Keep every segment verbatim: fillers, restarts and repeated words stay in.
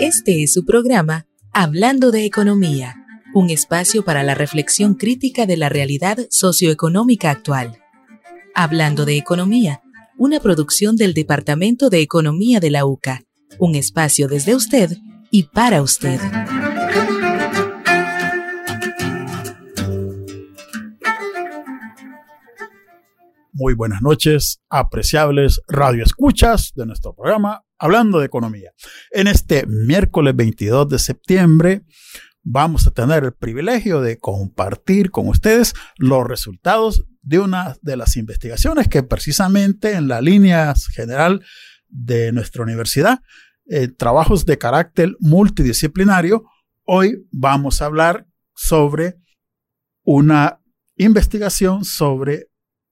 Este es su programa Hablando de Economía, un espacio para la reflexión crítica de la realidad socioeconómica actual. Hablando de Economía, una producción del Departamento de Economía de la U C A, un espacio desde usted y para usted. Muy buenas noches, apreciables radioescuchas de nuestro programa Hablando de Economía. En este miércoles veintidós de septiembre vamos a tener el privilegio de compartir con ustedes los resultados de una de las investigaciones que precisamente en la línea general de nuestra universidad, eh, trabajos de carácter multidisciplinario, hoy vamos a hablar sobre una investigación sobre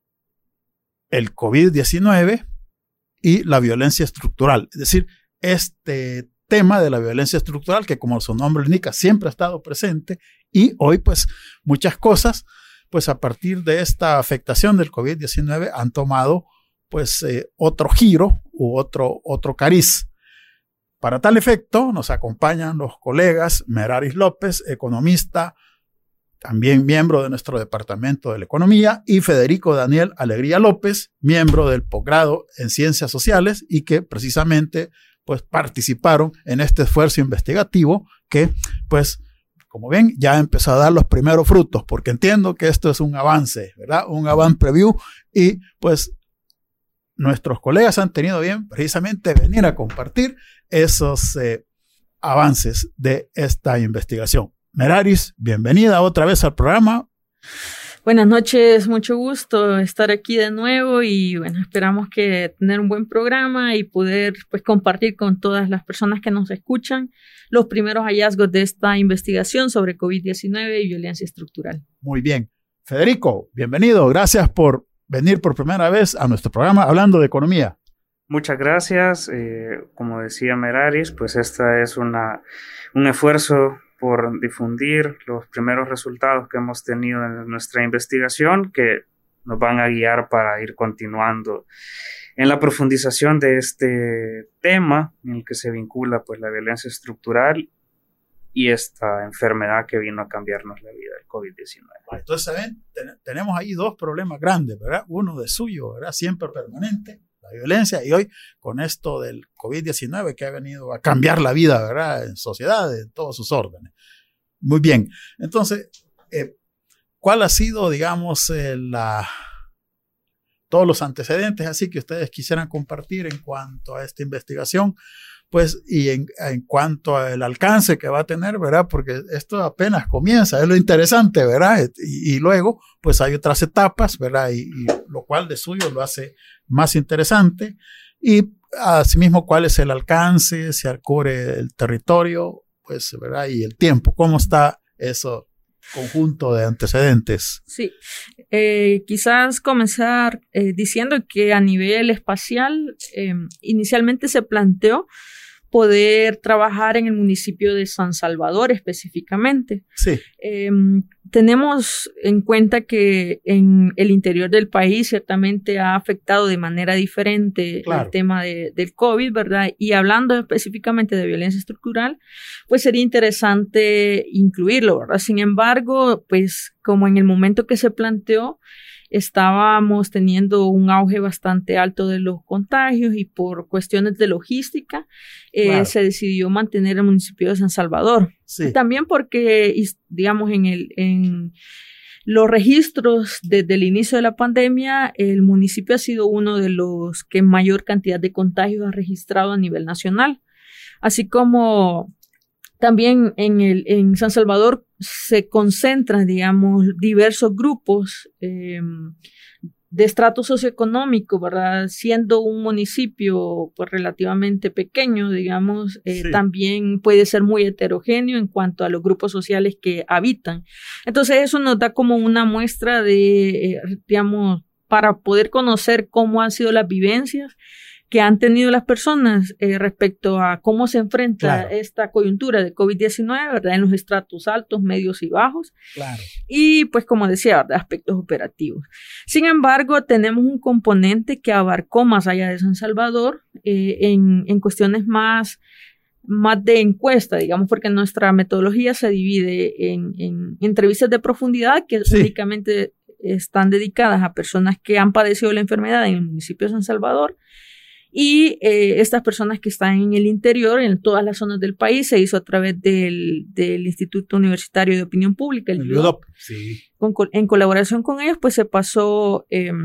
el COVID diecinueve y la violencia estructural. Es decir, este tema de la violencia estructural que, como su nombre indica, siempre ha estado presente, y hoy pues muchas cosas pues a partir de esta afectación del COVID diecinueve han tomado pues eh, otro giro u otro, otro cariz. Para tal efecto nos acompañan los colegas Meraris López, economista, también miembro de nuestro Departamento de la Economía, y Federico Daniel Alegría López, miembro del posgrado en Ciencias Sociales y que precisamente pues participaron en este esfuerzo investigativo que pues como ven ya empezó a dar los primeros frutos, porque entiendo que esto es un avance, ¿verdad? Un avant preview, y pues nuestros colegas han tenido bien precisamente venir a compartir esos eh, avances de esta investigación. Meraris, bienvenida otra vez al programa. Buenas noches, mucho gusto estar aquí de nuevo y bueno, esperamos que tener un buen programa y poder pues compartir con todas las personas que nos escuchan los primeros hallazgos de esta investigación sobre COVID diecinueve y violencia estructural. Muy bien. Federico, bienvenido. Gracias por venir por primera vez a nuestro programa Hablando de Economía. Muchas gracias. Eh, como decía Meraris, pues esta es una, un esfuerzo por difundir los primeros resultados que hemos tenido en nuestra investigación, que nos van a guiar para ir continuando en la profundización de este tema en el que se vincula pues la violencia estructural y esta enfermedad que vino a cambiarnos la vida, el COVID diecinueve. Entonces, ¿saben? Ten- tenemos ahí dos problemas grandes, ¿verdad? Uno de suyo, ¿verdad? Siempre permanente, la violencia, y hoy con esto del COVID diecinueve que ha venido a cambiar la vida, ¿verdad? En sociedad, en todos sus órdenes. Muy bien. Entonces, eh, ¿cuál ha sido, digamos, eh, la, todos los antecedentes así que ustedes quisieran compartir en cuanto a esta investigación? Pues, y en, en cuanto al alcance que va a tener, ¿verdad? Porque esto apenas comienza, es lo interesante, ¿verdad? Y, y luego, pues hay otras etapas, ¿verdad? Y, y lo cual de suyo lo hace más interesante. Y asimismo, ¿cuál es el alcance? ¿Se cubre el territorio? Pues, ¿verdad? Y el tiempo. ¿Cómo está eso conjunto de antecedentes? Sí, eh, quizás comenzar eh, diciendo que a nivel espacial eh, inicialmente se planteó poder trabajar en el municipio de San Salvador específicamente. Sí. Eh, tenemos en cuenta que en el interior del país ciertamente ha afectado de manera diferente claro. el tema de, del COVID, ¿verdad? Y hablando específicamente de violencia estructural, pues sería interesante incluirlo, ¿verdad? Sin embargo, pues como en el momento que se planteó, estábamos teniendo un auge bastante alto de los contagios y por cuestiones de logística eh, claro. se decidió mantener el municipio de San Salvador. Sí. También porque, digamos, en, el, en los registros desde el inicio de la pandemia, el municipio ha sido uno de los que mayor cantidad de contagios ha registrado a nivel nacional. Así como también en, el, en San Salvador se concentran, digamos, diversos grupos eh, de estrato socioeconómico, ¿verdad? Siendo un municipio pues, relativamente pequeño, digamos, eh, sí. también puede ser muy heterogéneo en cuanto a los grupos sociales que habitan. Entonces eso nos da como una muestra de, eh, digamos, para poder conocer cómo han sido las vivencias que han tenido las personas eh, respecto a cómo se enfrenta claro. esta coyuntura de COVID diecinueve, ¿verdad? En los estratos altos, medios y bajos. Claro. Y pues como decía, ¿verdad? Aspectos operativos. Sin embargo, tenemos un componente que abarcó más allá de San Salvador eh, en, en cuestiones más más de encuesta, digamos, porque nuestra metodología se divide en, en entrevistas de profundidad que sí. únicamente están dedicadas a personas que han padecido la enfermedad en el municipio de San Salvador, y eh, estas personas que están en el interior, en todas las zonas del país, se hizo a través del, del Instituto Universitario de Opinión Pública, el, el U D O P. Sí. Con, en colaboración con ellos, pues se pasó eh,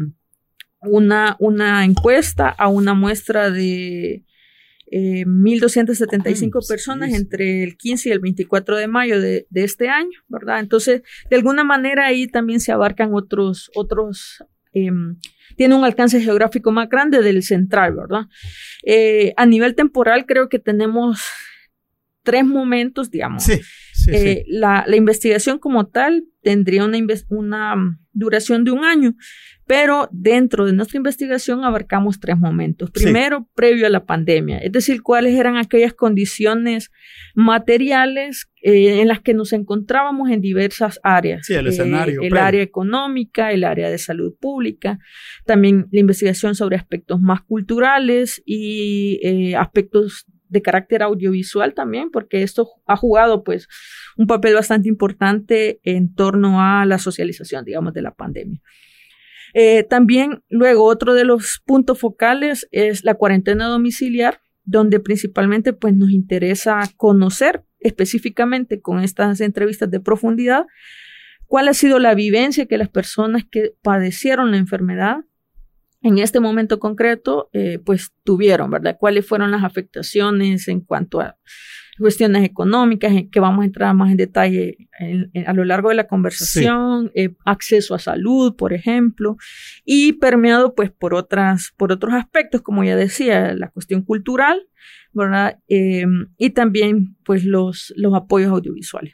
una, una encuesta a una muestra de Eh, mil doscientas setenta y cinco personas sí, sí. entre el quince y el veinticuatro de mayo de, de este año, ¿verdad? Entonces, de alguna manera ahí también se abarcan otros, otros, eh, tiene un alcance geográfico más grande del central, ¿verdad? Eh, a nivel temporal creo que tenemos tres momentos, digamos. Sí, sí, eh, sí. La, la investigación como tal tendría una, una duración de un año, pero dentro de nuestra investigación abarcamos tres momentos. Primero, sí. previo a la pandemia, es decir, cuáles eran aquellas condiciones materiales eh, en las que nos encontrábamos en diversas áreas. Sí, el escenario. Eh, el área económica, el área de salud pública, también la investigación sobre aspectos más culturales y eh, aspectos de carácter audiovisual también, porque esto ha jugado pues un papel bastante importante en torno a la socialización, digamos, de la pandemia. Eh, también luego otro de los puntos focales es la cuarentena domiciliar, donde principalmente pues nos interesa conocer específicamente con estas entrevistas de profundidad cuál ha sido la vivencia que las personas que padecieron la enfermedad en este momento concreto eh, pues tuvieron, ¿verdad? Cuáles fueron las afectaciones en cuanto a cuestiones económicas, en que vamos a entrar más en detalle en, en, a lo largo de la conversación, sí. eh, acceso a salud, por ejemplo, y permeado pues por otras, por otros aspectos, como ya decía, la cuestión cultural, ¿verdad? Eh, y también pues los, los apoyos audiovisuales.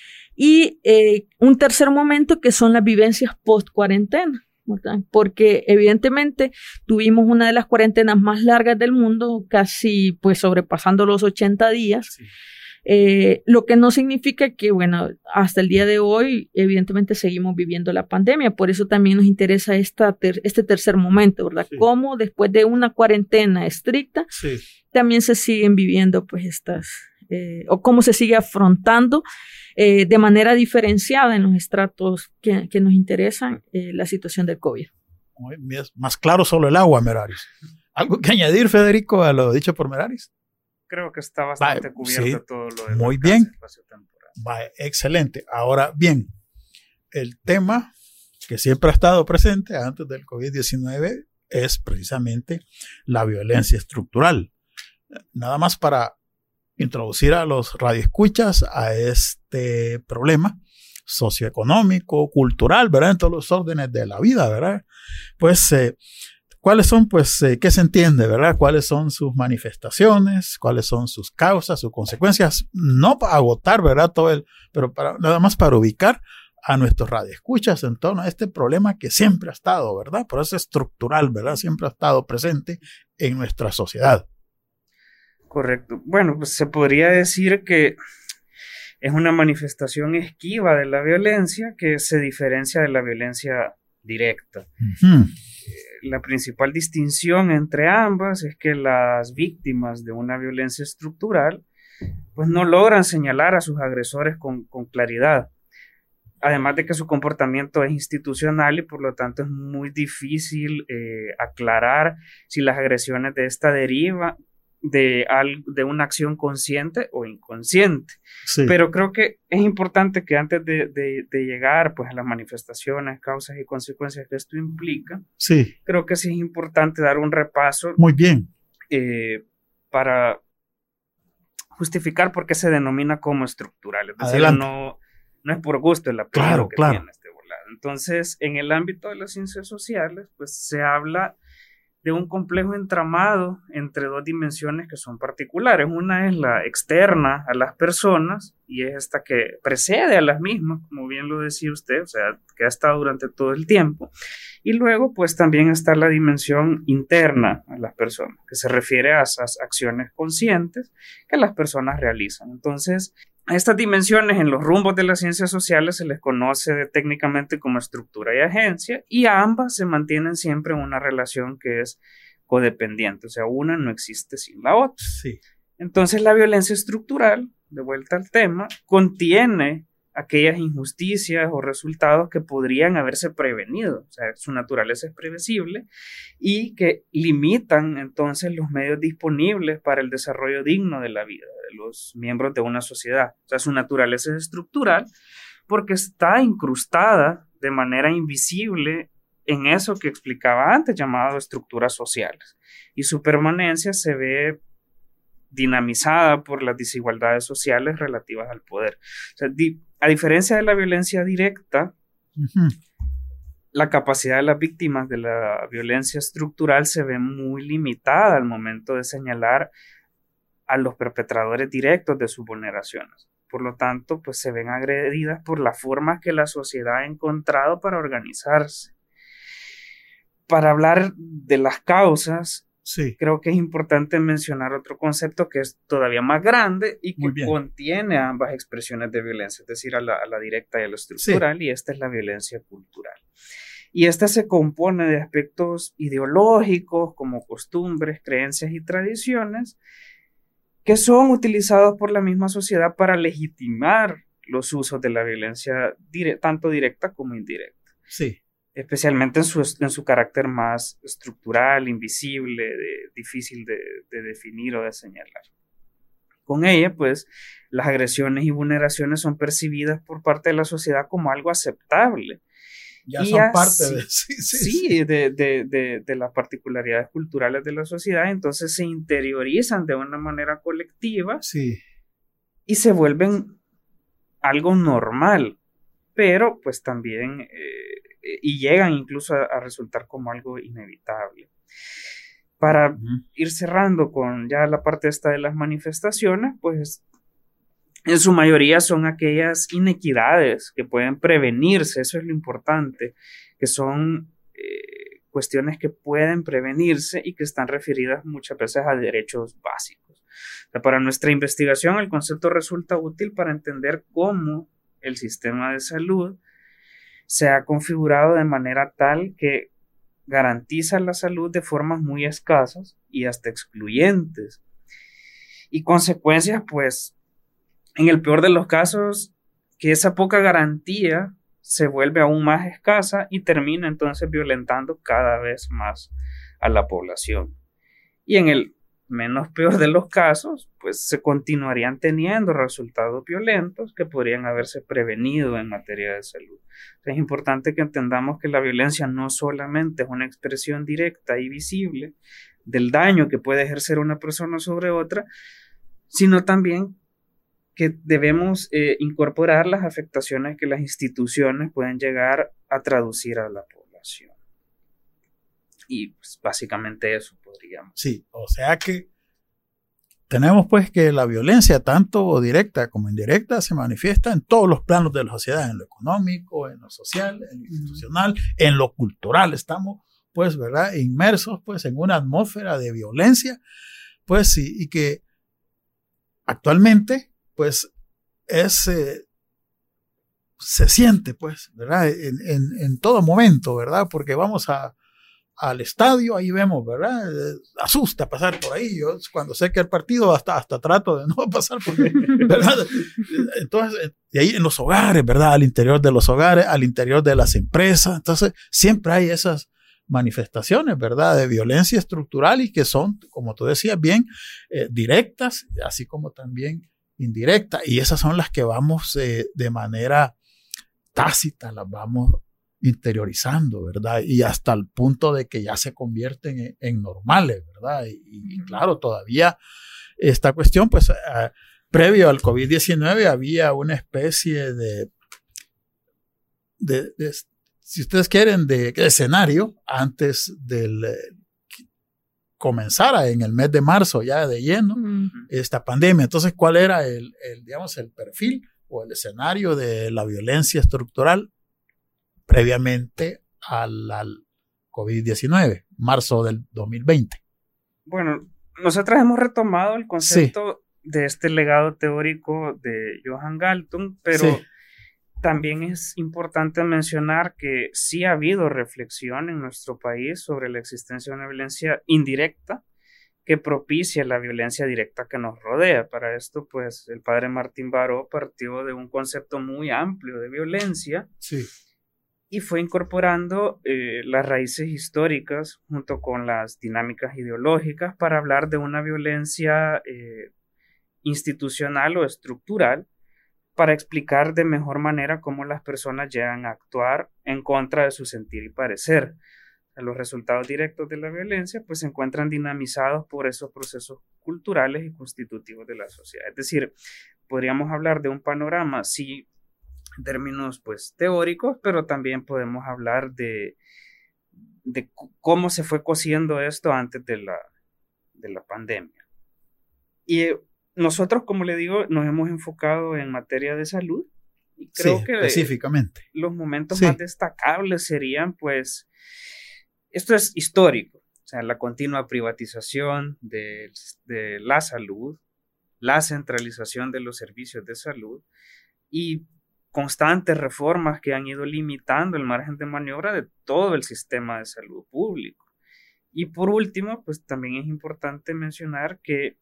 Y eh, un tercer momento que son las vivencias post-cuarentena, ¿verdad? Porque evidentemente tuvimos una de las cuarentenas más largas del mundo, casi pues sobrepasando los ochenta días, sí. eh, lo que no significa que, bueno, hasta el día de hoy evidentemente seguimos viviendo la pandemia, por eso también nos interesa esta ter- este tercer momento, ¿verdad? Sí. Cómo después de una cuarentena estricta, sí. también se siguen viviendo pues estas, eh, o cómo se sigue afrontando Eh, de manera diferenciada en los estratos que, que nos interesan eh, la situación del COVID. Muy bien, más claro solo el agua, Meraris. ¿Algo que añadir, Federico, a lo dicho por Meraris? Creo que está bastante Va, cubierto sí, todo lo de muy bien. Va, excelente. Ahora bien, el tema que siempre ha estado presente antes del COVID diecinueve es precisamente la violencia estructural. Nada más para introducir a los radioescuchas a este problema socioeconómico, cultural, ¿verdad? En todos los órdenes de la vida, ¿verdad? Pues, eh, ¿cuáles son, pues, eh, qué se entiende, ¿verdad? ¿Cuáles son sus manifestaciones? ¿Cuáles son sus causas, sus consecuencias? No para agotar, ¿verdad? Todo el, pero para, nada más para ubicar a nuestros radioescuchas en torno a este problema que siempre ha estado, ¿verdad? Por eso es estructural, ¿verdad? Siempre ha estado presente en nuestra sociedad. Correcto. Bueno, pues se podría decir que es una manifestación esquiva de la violencia que se diferencia de la violencia directa. Uh-huh. Eh, la principal distinción entre ambas es que las víctimas de una violencia estructural pues no logran señalar a sus agresores con, con claridad. Además de que su comportamiento es institucional y por lo tanto es muy difícil eh, aclarar si las agresiones de esta deriva De, al, de una acción consciente o inconsciente. Sí. Pero creo que es importante que antes de, de, de llegar pues, a las manifestaciones, causas y consecuencias que esto implica, sí. creo que sí es importante dar un repaso. Muy bien. Eh, para justificar por qué se denomina como estructural. Es decir, no, no es por gusto el apellido claro, que claro. tiene este volado. Entonces, en el ámbito de las ciencias sociales, pues se habla de un complejo entramado entre dos dimensiones que son particulares. Una es la externa a las personas y es esta que precede a las mismas, como bien lo decía usted, o sea, que ha estado durante todo el tiempo. Y luego, pues también está la dimensión interna a las personas, que se refiere a esas acciones conscientes que las personas realizan. Entonces, a estas dimensiones en los rumbos de las ciencias sociales se les conoce de, técnicamente como estructura y agencia, y a ambas se mantienen siempre en una relación que es codependiente, o sea, una no existe sin la otra. Sí. Entonces la violencia estructural, de vuelta al tema, contiene aquellas injusticias o resultados que podrían haberse prevenido, o sea, su naturaleza es previsible y que limitan entonces los medios disponibles para el desarrollo digno de la vida de los miembros de una sociedad. O sea, su naturaleza es estructural porque está incrustada de manera invisible en eso que explicaba antes, llamado estructuras sociales, y su permanencia se ve dinamizada por las desigualdades sociales relativas al poder. O sea, di- a diferencia de la violencia directa, uh-huh. la capacidad de las víctimas de la violencia estructural se ve muy limitada al momento de señalar a los perpetradores directos de sus vulneraciones. Por lo tanto, pues se ven agredidas por las formas que la sociedad ha encontrado para organizarse. Para hablar de las causas, sí. creo que es importante mencionar otro concepto que es todavía más grande y que contiene ambas expresiones de violencia, es decir, a la, a la directa y a la estructural, sí. y esta es la violencia cultural. Y esta se compone de aspectos ideológicos como costumbres, creencias y tradiciones que son utilizados por la misma sociedad para legitimar los usos de la violencia dire- tanto directa como indirecta. Sí. Especialmente en su, en su carácter más estructural, invisible, de, difícil de, de definir o de señalar. Con ella, pues, las agresiones y vulneraciones son percibidas por parte de la sociedad como algo aceptable. Ya y son así, parte de, sí, sí, sí, sí. De, de, de, de las particularidades culturales de la sociedad, entonces se interiorizan de una manera colectiva sí. y se vuelven algo normal, pero pues también... Eh, y llegan incluso a, a resultar como algo inevitable. Para uh-huh. ir cerrando con ya la parte esta de las manifestaciones, pues en su mayoría son aquellas inequidades que pueden prevenirse, eso es lo importante, que son eh, cuestiones que pueden prevenirse y que están referidas muchas veces a derechos básicos. O sea, para nuestra investigación el concepto resulta útil para entender cómo el sistema de salud se ha configurado de manera tal que garantiza la salud de formas muy escasas y hasta excluyentes. Y consecuencias, pues, en el peor de los casos, que esa poca garantía se vuelve aún más escasa y termina entonces violentando cada vez más a la población. Y en el menos peor de los casos, pues se continuarían teniendo resultados violentos que podrían haberse prevenido en materia de salud. Es importante que entendamos que la violencia no solamente es una expresión directa y visible del daño que puede ejercer una persona sobre otra, sino también que debemos eh, incorporar las afectaciones que las instituciones pueden llegar a traducir a la población. Y pues básicamente eso podríamos. Sí, o sea que tenemos pues que la violencia, tanto directa como indirecta, se manifiesta en todos los planos de la sociedad, en lo económico, en lo social, en lo institucional, en lo cultural. Estamos pues, ¿verdad?, inmersos pues en una atmósfera de violencia, pues sí, y que actualmente pues es, eh, se siente pues, ¿verdad?, en, en, en todo momento, ¿verdad?, porque vamos a al estadio, ahí vemos, ¿verdad? Eh, asusta pasar por ahí. Yo cuando sé que el partido hasta, hasta trato de no pasar porque, ¿verdad? Entonces, y ahí en los hogares, ¿verdad? Al interior de los hogares, al interior de las empresas. Entonces, siempre hay esas manifestaciones, ¿verdad? De violencia estructural y que son, como tú decías bien, eh, directas, así como también indirectas. Y esas son las que vamos eh, de manera tácita, las vamos interiorizando, ¿verdad? Y hasta el punto de que ya se convierten en, en normales, ¿verdad? Y, y claro, todavía esta cuestión, pues, uh, previo al COVID diecinueve había una especie de, de, de si ustedes quieren, de, de escenario antes del eh, comenzara en el mes de marzo ya de lleno uh-huh. esta pandemia. Entonces, ¿cuál era el, el, digamos, el perfil o el escenario de la violencia estructural previamente al, al COVID diecinueve, marzo del dos mil veinte? Bueno, nosotros hemos retomado el concepto sí. de este legado teórico de Johan Galtung, pero sí. también es importante mencionar que sí ha habido reflexión en nuestro país sobre la existencia de una violencia indirecta que propicia la violencia directa que nos rodea. Para esto, pues, el padre Martín Baró partió de un concepto muy amplio de violencia. Sí. Y fue incorporando eh, las raíces históricas junto con las dinámicas ideológicas para hablar de una violencia eh, institucional o estructural, para explicar de mejor manera cómo las personas llegan a actuar en contra de su sentir y parecer. Los resultados directos de la violencia pues se encuentran dinamizados por esos procesos culturales y constitutivos de la sociedad. Es decir, podríamos hablar de un panorama, sí, en términos pues teóricos, pero también podemos hablar de, de cómo se fue cociendo esto antes de la, de la pandemia. Y nosotros, como le digo, nos hemos enfocado en materia de salud y creo sí, que específicamente los momentos sí. más destacables serían pues, esto es histórico, o sea, la continua privatización de, de la salud, la centralización de los servicios de salud y constantes reformas que han ido limitando el margen de maniobra de todo el sistema de salud público. Y por último, pues también es importante mencionar que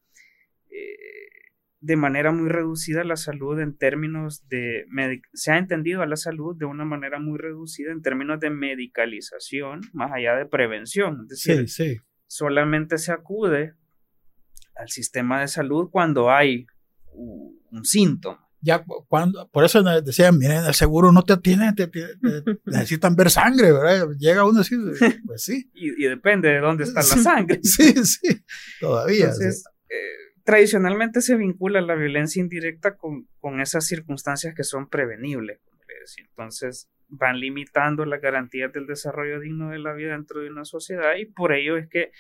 eh, de manera muy reducida la salud en términos de, se ha entendido a la salud de una manera muy reducida en términos de medicalización, más allá de prevención. Es decir, sí, sí. solamente se acude al sistema de salud cuando hay un, un síntoma. Ya cuando, por eso decían, miren, el seguro no te atiende, te, te, te, necesitan ver sangre, ¿verdad? Llega uno y dice, pues sí. y, y depende de dónde está la sangre. Sí, sí, todavía. Entonces, sí. Eh, tradicionalmente se vincula la violencia indirecta con, con esas circunstancias que son prevenibles, como le decía. Entonces, van limitando las garantías del desarrollo digno de la vida dentro de una sociedad y por ello es que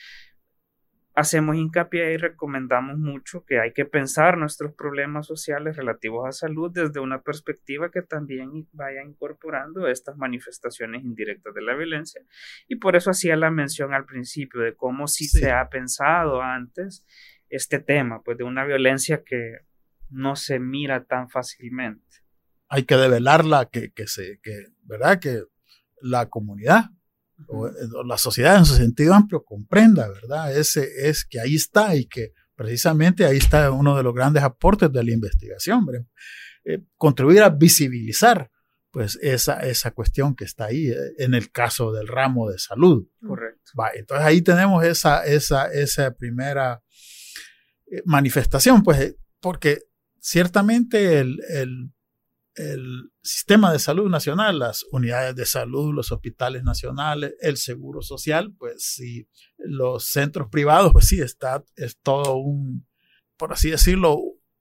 hacemos hincapié y recomendamos mucho que hay que pensar nuestros problemas sociales relativos a salud desde una perspectiva que también vaya incorporando estas manifestaciones indirectas de la violencia. Y por eso hacía la mención al principio de cómo sí, sí. se ha pensado antes este tema, pues de una violencia que no se mira tan fácilmente. Hay que develarla, que, que se, que, ¿verdad? Que la comunidad o la sociedad en su sentido amplio comprenda, ¿verdad? Ese es que ahí está y que precisamente ahí está uno de los grandes aportes de la investigación, ¿verdad? Eh, contribuir a visibilizar pues esa, esa cuestión que está ahí eh, en el caso del ramo de salud. Correcto. Va, entonces ahí tenemos esa, esa, esa primera eh, manifestación, pues eh, porque ciertamente el, el el sistema de salud nacional, las unidades de salud, los hospitales nacionales, el seguro social, pues sí, los centros privados, pues sí, está, es todo un, por así decirlo,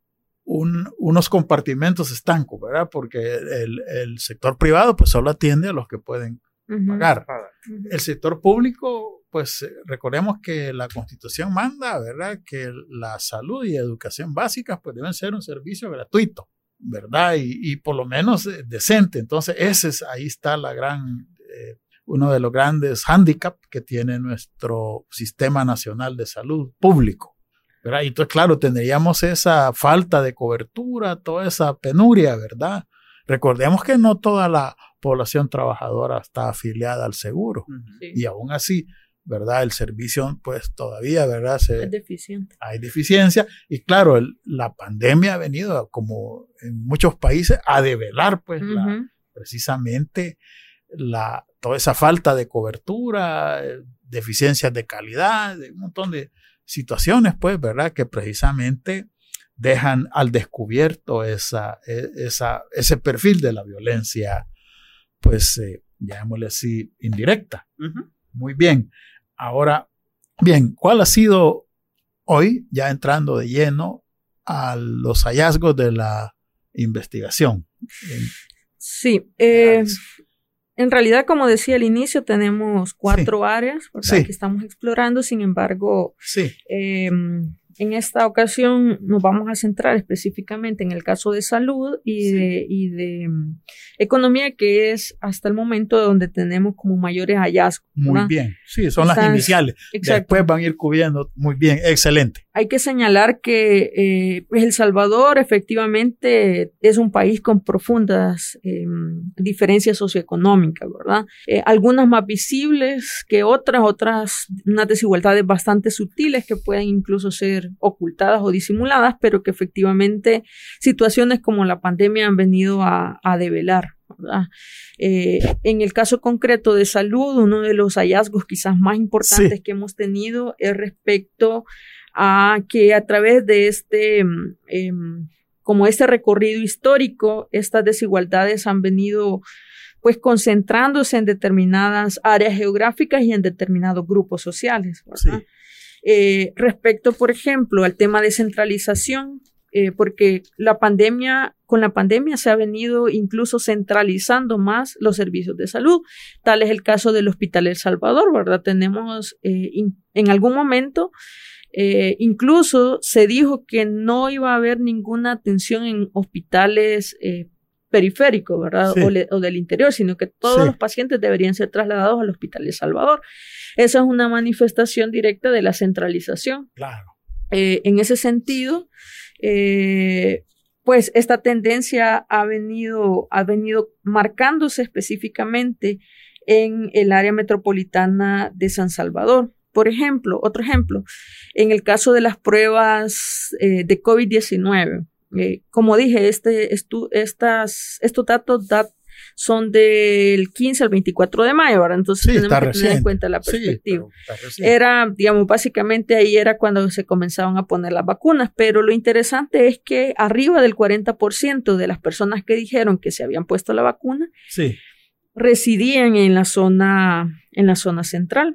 un, unos compartimentos estancos, ¿verdad? Porque el, el sector privado, pues solo atiende a los que pueden uh-huh. pagar. Uh-huh. El sector público, pues recordemos que la Constitución manda, ¿verdad? Que la salud y educación básicas, pues deben ser un servicio gratuito, ¿verdad? Y, y por lo menos eh, decente. Entonces, ese es, ahí está la gran, eh, uno de los grandes hándicaps que tiene nuestro sistema nacional de salud público, ¿verdad? Y entonces, claro, tendríamos esa falta de cobertura, toda esa penuria, ¿verdad? Recordemos que no toda la población trabajadora está afiliada al seguro. Sí. Y aún así, ¿verdad? El servicio, pues todavía, ¿verdad? Se, es deficiente. Hay deficiencia. Y claro, el, la pandemia ha venido, como en muchos países, a develar, pues, uh-huh. la, precisamente la, toda esa falta de cobertura, deficiencias de calidad, de un montón de situaciones, pues, ¿verdad? Que precisamente dejan al descubierto esa, esa, ese perfil de la violencia, pues, eh, llamémosle así, indirecta. Uh-huh. Muy bien. Ahora, bien, ¿cuál ha sido hoy, ya entrando de lleno a los hallazgos de la investigación? Sí, eh, en realidad, como decía al inicio, tenemos cuatro sí. áreas, ¿verdad? Sí. Que estamos explorando. Sin embargo, sí. eh, en esta ocasión nos vamos a centrar específicamente en el caso de salud y, sí. de, y de um, economía, que es hasta el momento donde tenemos como mayores hallazgos. Muy ¿verdad? Bien, sí, son Estas, las iniciales. Exacto. Después van a ir cubriendo. Muy bien, excelente. Hay que señalar que eh, pues El Salvador efectivamente es un país con profundas eh, diferencias socioeconómicas, ¿verdad? Eh, algunas más visibles que otras, otras unas desigualdades bastante sutiles que pueden incluso ser ocultadas o disimuladas, pero que efectivamente situaciones como la pandemia han venido a, a develar, ¿verdad? Eh, en el caso concreto de salud, uno de los hallazgos quizás más importantes sí. que hemos tenido es respecto a que a través de este, eh, como este recorrido histórico, estas desigualdades han venido pues concentrándose en determinadas áreas geográficas y en determinados grupos sociales, ¿verdad? Sí. Eh, respecto, por ejemplo, al tema de centralización, eh, porque la pandemia, con la pandemia se ha venido incluso centralizando más los servicios de salud. Tal es el caso del Hospital El Salvador, ¿verdad? Tenemos eh, in, en algún momento Eh, incluso se dijo que no iba a haber ninguna atención en hospitales eh, periféricos, ¿verdad? Sí. O, le, o del interior, sino que todos sí. los pacientes deberían ser trasladados al Hospital El Salvador. Esa es una manifestación directa de la centralización. Claro. Eh, en ese sentido, eh, pues esta tendencia ha venido, ha venido marcándose específicamente en el área metropolitana de San Salvador. Por ejemplo, otro ejemplo, en el caso de las pruebas eh, de COVID diecinueve, eh, como dije, este, estu, estas, estos datos dat, son del quince al veinticuatro de mayo, ¿verdad? Entonces sí, tenemos que reciente. tener en cuenta la perspectiva. Sí, era, digamos, básicamente ahí era cuando se comenzaban a poner las vacunas, pero lo interesante es que arriba del cuarenta por ciento de las personas que dijeron que se habían puesto la vacuna sí. residían en la zona, en la zona central.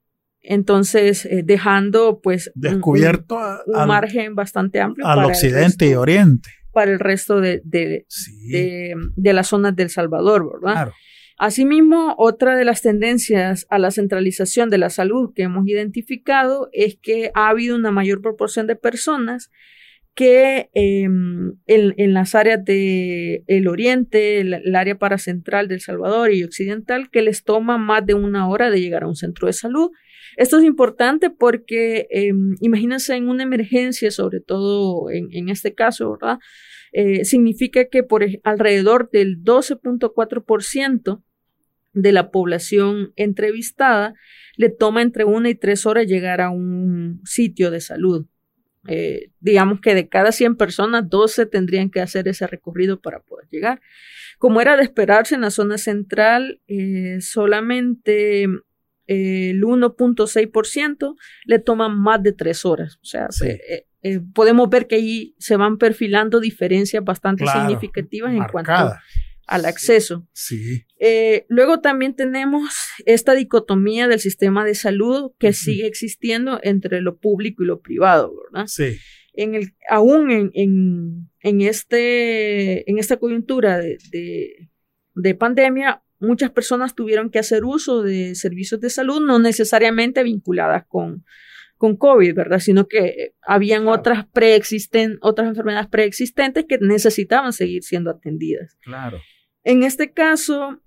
Entonces, eh, dejando pues descubierto un, un, un margen bastante amplio al para occidente resto, y oriente. Para el resto de, de, sí. de, de las zonas del Salvador, ¿verdad? Claro. Asimismo, otra de las tendencias a la centralización de la salud que hemos identificado es que ha habido una mayor proporción de personas que eh, en, en las áreas del oriente, el, el área paracentral del Salvador y occidental, que les toma más de una hora de llegar a un centro de salud. Esto es importante porque eh, imagínense en una emergencia, sobre todo en, en este caso, ¿verdad? Eh, significa que por alrededor del doce punto cuatro por ciento de la población entrevistada le toma entre una y tres horas llegar a un sitio de salud. Eh, digamos que de cada cien personas, doce tendrían que hacer ese recorrido para poder llegar. Como era de esperarse en la zona central, eh, solamente el uno punto seis por ciento le toman más de tres horas. O sea, sí. eh, eh, podemos ver que ahí se van perfilando diferencias bastante claro, significativas en marcadas. Cuanto al acceso. Sí. Eh, luego también tenemos esta dicotomía del sistema de salud que uh-huh. sigue existiendo entre lo público y lo privado, ¿verdad? Sí. En el, aún en, en, en, este, en esta coyuntura de, de, de pandemia, muchas personas tuvieron que hacer uso de servicios de salud no necesariamente vinculadas con, con COVID, ¿verdad? Sino que habían claro. otras preexisten, otras enfermedades preexistentes que necesitaban seguir siendo atendidas. Claro. En este caso,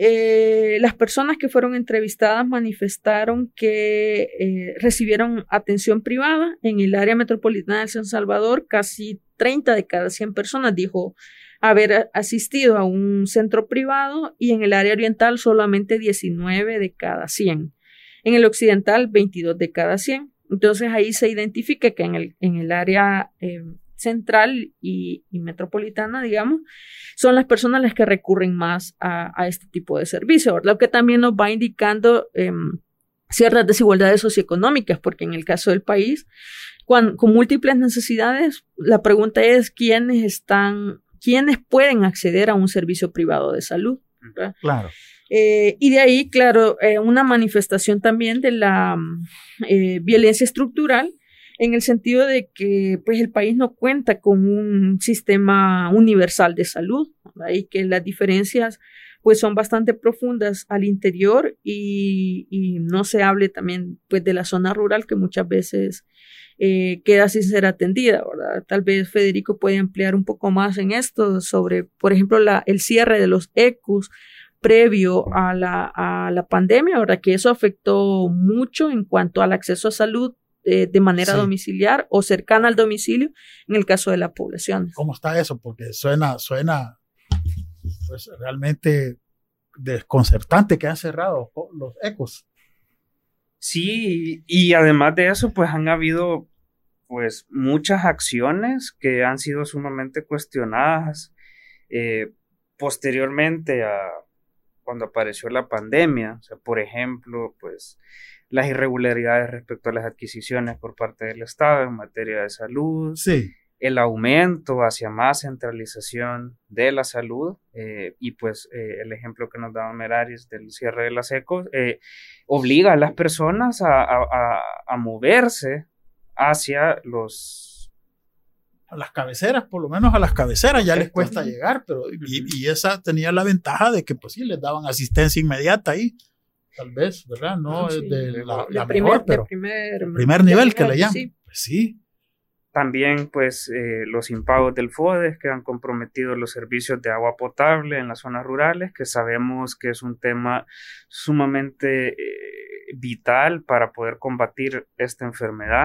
eh, las personas que fueron entrevistadas manifestaron que eh, recibieron atención privada en el área metropolitana de San Salvador. Casi treinta de cada cien personas dijo haber asistido a un centro privado, y en el área oriental solamente diecinueve de cada cien. En el occidental, veintidós de cada cien. Entonces ahí se identifica que en el, en el área eh, central y, y metropolitana, digamos, son las personas las que recurren más a, a este tipo de servicio, ¿verdad? Lo que también nos va indicando eh, ciertas desigualdades socioeconómicas, porque en el caso del país, cuando, con múltiples necesidades, la pregunta es quiénes están, quiénes pueden acceder a un servicio privado de salud, ¿verdad? Claro. Eh, y de ahí, claro, eh, una manifestación también de la eh, violencia estructural, en el sentido de que pues, el país no cuenta con un sistema universal de salud, ¿verdad? Y que las diferencias pues, son bastante profundas al interior, y, y no se hable también pues, de la zona rural, que muchas veces eh, queda sin ser atendida, ¿verdad? Tal vez Federico puede ampliar un poco más en esto sobre, por ejemplo, la, el cierre de los E C Us previo a la, a la pandemia, ¿verdad? Que eso afectó mucho en cuanto al acceso a salud eh, de manera sí. domiciliar o cercana al domicilio en el caso de la población. ¿Cómo está eso? Porque suena, suena pues, realmente desconcertante que han cerrado los E C Us. Sí, y además de eso, pues han habido pues muchas acciones que han sido sumamente cuestionadas eh, posteriormente a cuando apareció la pandemia. O sea, por ejemplo, pues las irregularidades respecto a las adquisiciones por parte del Estado en materia de salud. Sí. El aumento hacia más centralización de la salud eh, y pues eh, el ejemplo que nos daba Meraris del cierre de las E C Us eh, obliga a las personas a, a, a moverse hacia los... A las cabeceras, por lo menos a las cabeceras ya les cuesta llegar, pero y, y esa tenía la ventaja de que pues sí, les daban asistencia inmediata ahí, tal vez, ¿verdad? No sí, de la, de la primer, mejor, pero de primer, el primer nivel de que primer, le llaman. Sí. Pues sí. También, pues, eh, los impagos del FODES que han comprometido los servicios de agua potable en las zonas rurales, que sabemos que es un tema sumamente eh, vital para poder combatir esta enfermedad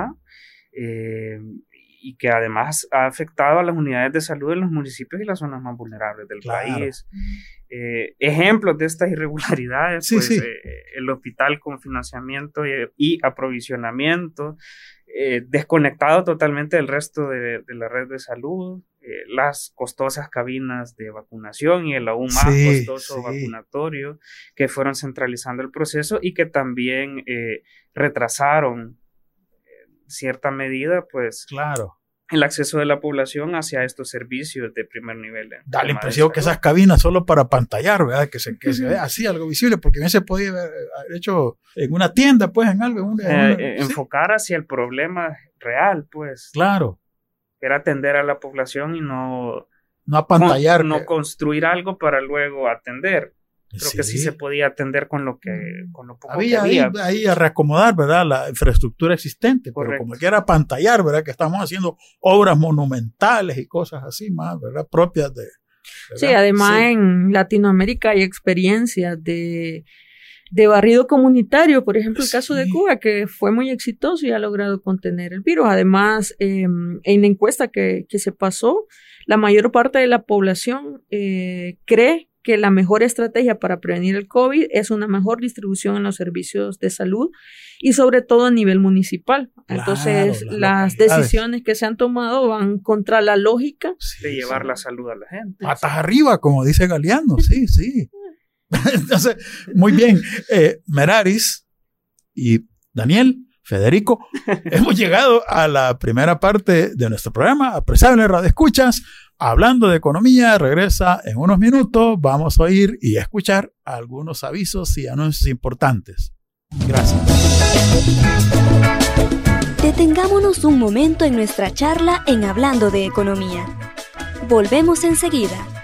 eh, y que además ha afectado a las unidades de salud en los municipios y las zonas más vulnerables del claro. país. Eh, ejemplos de estas irregularidades, sí, pues, sí. Eh, el hospital con financiamiento y, y aprovisionamiento, Eh, desconectado totalmente del resto de, de la red de salud, eh, las costosas cabinas de vacunación y el aún más sí, costoso sí. vacunatorio que fueron centralizando el proceso y que también eh, retrasaron en cierta medida pues claro. el acceso de la población hacia estos servicios de primer nivel. Da la impresión que esas cabinas solo para pantallar, ¿verdad? Que se, que se vea así algo visible, porque bien se podía haber hecho en una tienda, pues, en algo. En una, eh, en una, eh, enfocar ¿sí? hacia el problema real, pues. Claro. Era atender a la población y no... No apantallar. Con, no que... construir algo para luego atender. Creo sí. que sí se podía atender con lo que con lo poco había, que había. Ahí, ahí a reacomodar, ¿verdad? La infraestructura existente, correcto. Pero como quiera pantallar, ¿verdad? Que estamos haciendo obras monumentales y cosas así más, ¿verdad? Propias de... ¿verdad? Sí, además sí. en Latinoamérica hay experiencias de, de barrido comunitario, por ejemplo, el sí. caso de Cuba, que fue muy exitoso y ha logrado contener el virus. Además, eh, en la encuesta que, que se pasó, la mayor parte de la población eh, cree que la mejor estrategia para prevenir el COVID es una mejor distribución en los servicios de salud y sobre todo a nivel municipal. Claro, entonces, las, las decisiones que se han tomado van contra la lógica sí, de llevar sí. la salud a la gente. Patas sí. arriba, como dice Galeano, sí, sí. Entonces, muy bien. Eh, Meraris y Daniel, Federico, hemos llegado a la primera parte de nuestro programa, Apreciable Radio Escuchas. Hablando de economía, regresa en unos minutos. Vamos a oír y a escuchar algunos avisos y anuncios importantes. Gracias. Detengámonos un momento en nuestra charla en Hablando de Economía. Volvemos enseguida.